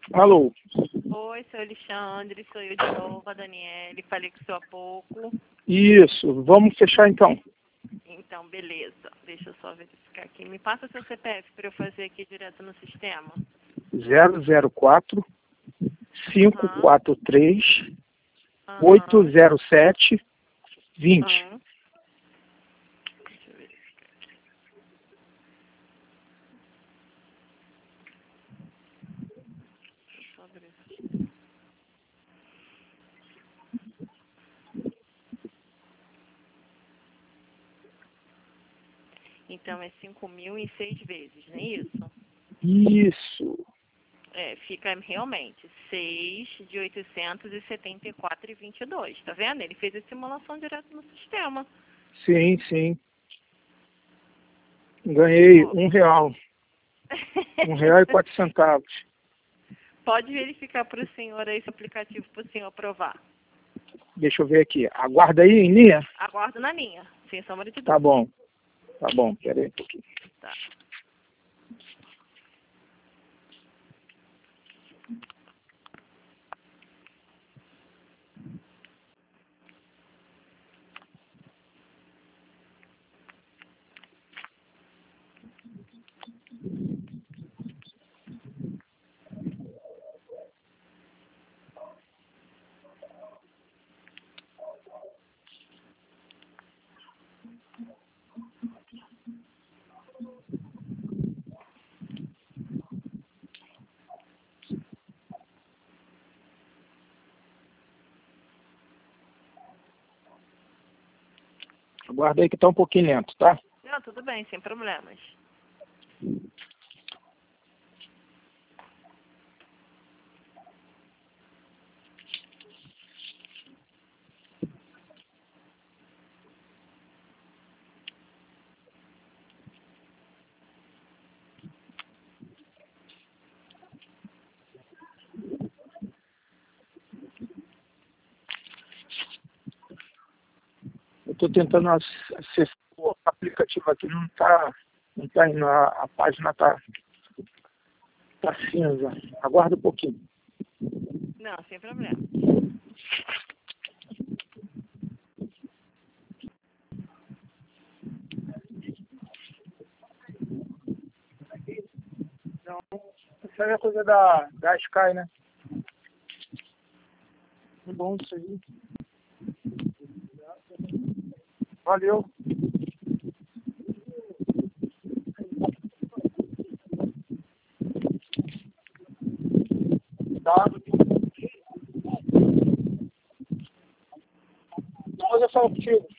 Alô? Oi, seu Alexandre, sou eu de novo, a Daniele, falei com o senhor há pouco. Isso, vamos fechar então. Então, beleza. Deixa eu só verificar aqui. Me passa seu CPF para eu fazer aqui direto no sistema. 004 543 Aham. 807 20. Aham. Deixa eu verificar. Deixa eu só verificar. Então, é 5.000 em 6 vezes, não é isso? Isso. É, fica realmente 6 de 874,22. Tá vendo? Ele fez a simulação direto no sistema. Sim, sim. Ganhei Pô. R$1. R$1,04. Pode verificar para o senhor aí esse aplicativo para o senhor aprovar. Deixa eu ver aqui. Aguarda aí em linha? Aguardo na linha, sem sombra de dúvida. Tá bom. Tá bom, peraí um pouquinho. Tá. Aguarda aí que tá um pouquinho lento, tá? Não, tudo bem, sem problemas. Eu tô tentando acessar o aplicativo aqui, não tá indo, a página tá cinza. Aguarda um pouquinho. Não, sem problema. Não, isso aí é coisa da Sky, né? É bom isso aí. Valeu. Tá. Depois eu falo contigo.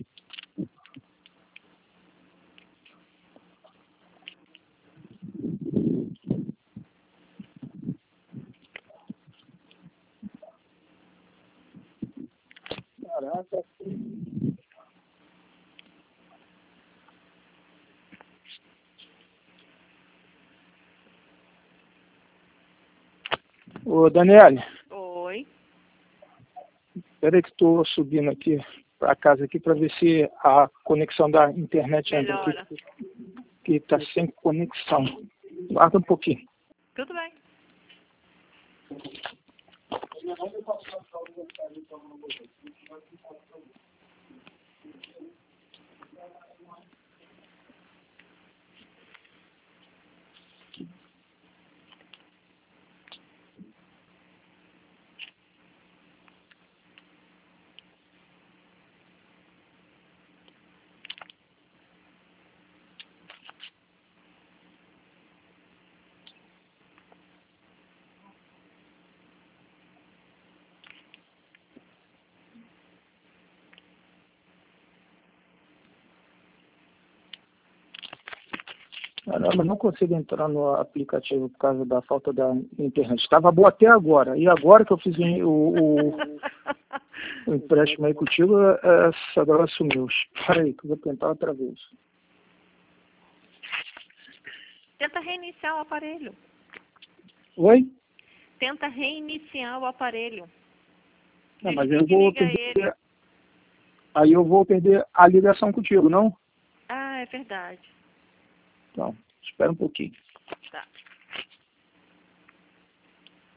Caraca. Ô, Daniele, Oi. espera que estou subindo aqui para casa aqui para ver se a conexão da internet entra Melhora. aqui, que está sem conexão. Guarda um pouquinho. Tudo bem. Caramba, não consigo entrar no aplicativo por causa da falta da internet. Estava boa até agora. E agora que eu fiz o empréstimo aí contigo, essa droga sumiu. Espera aí, que eu vou tentar outra vez. Tenta reiniciar o aparelho. Oi? Tenta reiniciar o aparelho. Não, mas eu Desliga e vou liga ele. perder. Aí eu vou perder a ligação contigo, não? Ah, é verdade. Então, espera um pouquinho. Tá.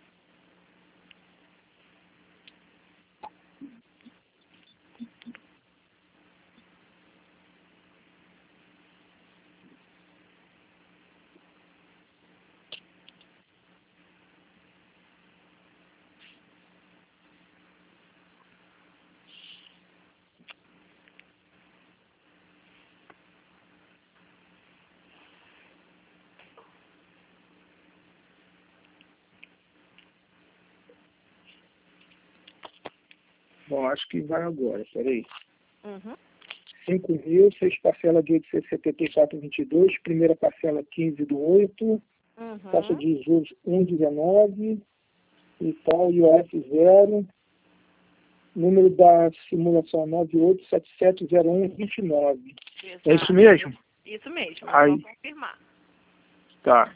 Bom, acho que vai agora, peraí. Uhum. 5.000, 6 parcelas de 874,22, primeira parcela 15/8, taxa de juros 1,19 e tal, IOF 0, número da simulação 98770129. É isso mesmo? Isso mesmo, aí, vou confirmar. Tá.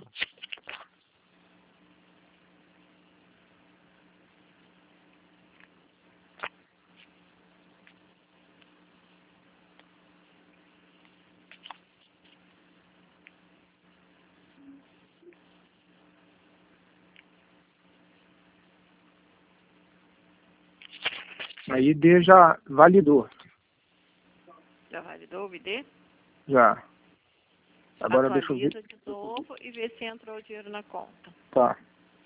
A ID já validou. Já validou o ID? Já. Agora deixa eu ver. Atualiza de novo e vê se entrou o dinheiro na conta. Tá.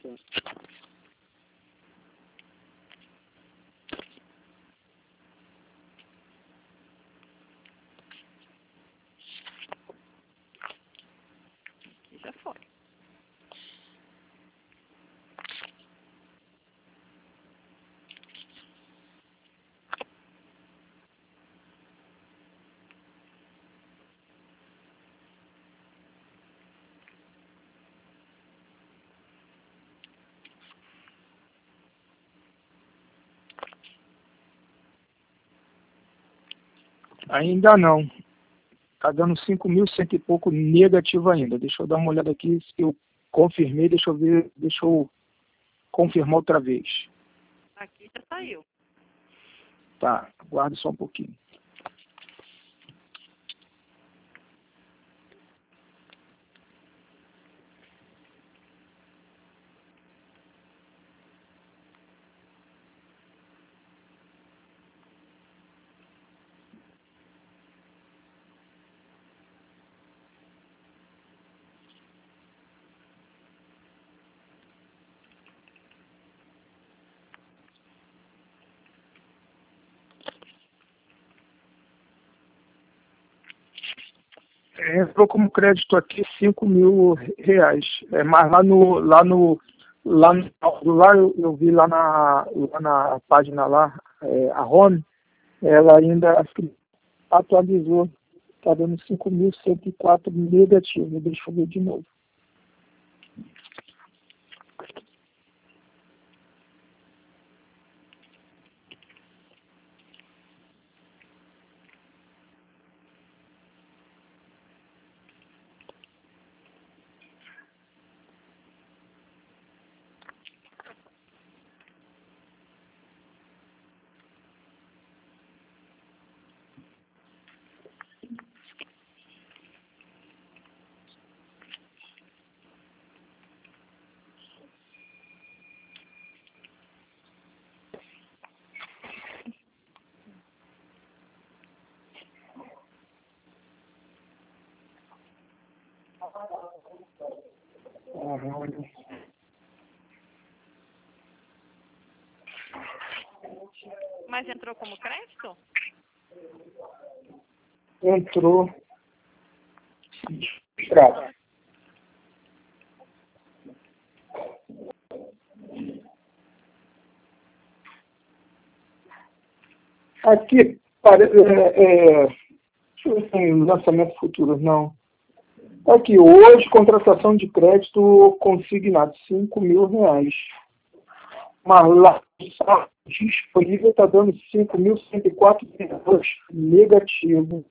E já foi. Ainda não. Tá dando 5.100 e pouco negativo ainda. Deixa eu dar uma olhada aqui. Se eu confirmei, deixa eu ver. Deixa eu confirmar outra vez. Aqui já saiu. Tá, aguarde só um pouquinho. Entrou como crédito aqui R$ 5.000. Mas lá eu vi lá na página lá, a Home, ela ainda atualizou. Está dando 5.104 negativo. Deixa eu ver de novo. Mas entrou como crédito? Entrou. Extrato. Aqui, deixa eu ver se tem lançamento futuro, não. Aqui, hoje, contratação de crédito consignado, R$ 5.000. Mas lá, disponível está dando 5.104 negativo.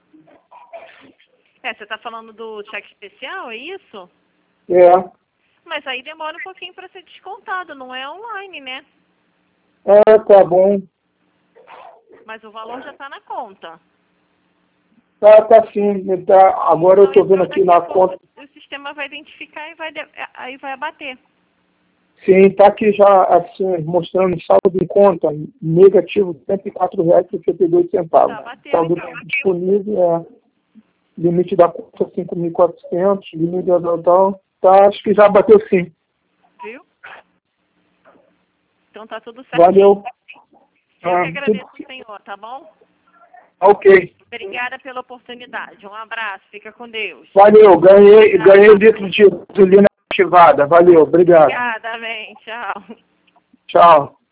Você está falando do cheque especial, é isso? É. Mas aí demora um pouquinho para ser descontado, não é online, né? Tá bom. Mas o valor já está na conta. Tá sim. Tá. Agora eu estou vendo aqui na conta. O sistema vai identificar e aí vai abater. Sim, está aqui já assim, mostrando saldo em conta negativo R$ 104,72. Tá, bateu, Saldo então. disponível, limite da conta 5.400, limite total, tá, acho que já bateu sim. Viu? Então tá tudo certo. Valeu. Eu que agradeço, senhor, tá bom? Ok. Obrigada pela oportunidade. Um abraço, fica com Deus. Valeu, ganhei litro de gasolina ativada. Valeu, obrigado. Obrigada, bem, tchau. Tchau.